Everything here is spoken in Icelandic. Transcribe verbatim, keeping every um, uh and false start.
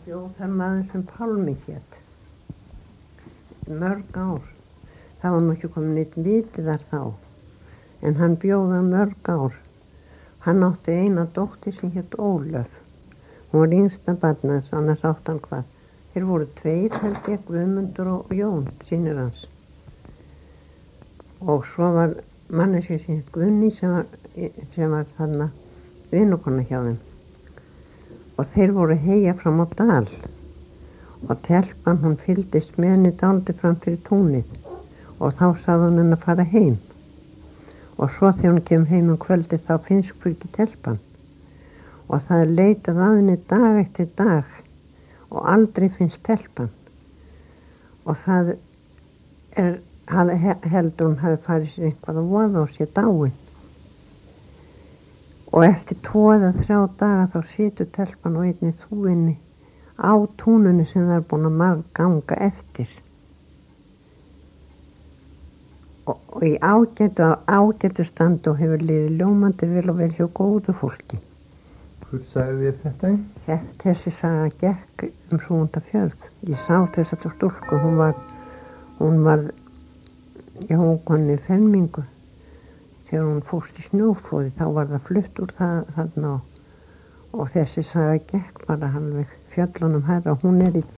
bjó þar maður sem Pálmi hét mörg ár. Það var nú ekki komin neitt viti þar þá, en hann bjóða mörg ár. Hann átti eina dóttir sem hét Ólöf. Hún var yngsta barnans, annars átti hann hvað. Þeir voru tveir, held ég, Guðmundur og Jón, synir hans. Og svo var manneskja sem hét Guðný sem var, sem var þarna vinukonna hjá þeim. Og þeir voru heyja fram á dal. Og telpan, hún fylgdist með henni dálítið fram fyrir túnið. Og þá sagði hún henni að fara heim. Og svo þegar hún kemur heim um kvöldi þá finnst hvergi telpan. Og það er leitað að henni dag eftir dag og aldrei finnst telpan. Og það er, heldur hún hafi farið sér eitthvað að voða og sé dáin. Og eftir tvo eða þrjá daga þá situr telpan og einni þúinni á túnunni sem það er búin að marg ganga eftir. Og, og í ágætu, ágætu standi og hefur liðið ljómandi vel og vel hjá góðu fólki. Hver sagði þér þetta? Þessi saga gekk um Hrúgundafjörð. Ég sá þessa stúlku, hún var, hún var, já, hún konni fermingu. Þegar hún fórst í snjóflóði þá var það flutt úr það, þarna og, og þessi saga gekk bara halveg fjöllunum herra. Hún er í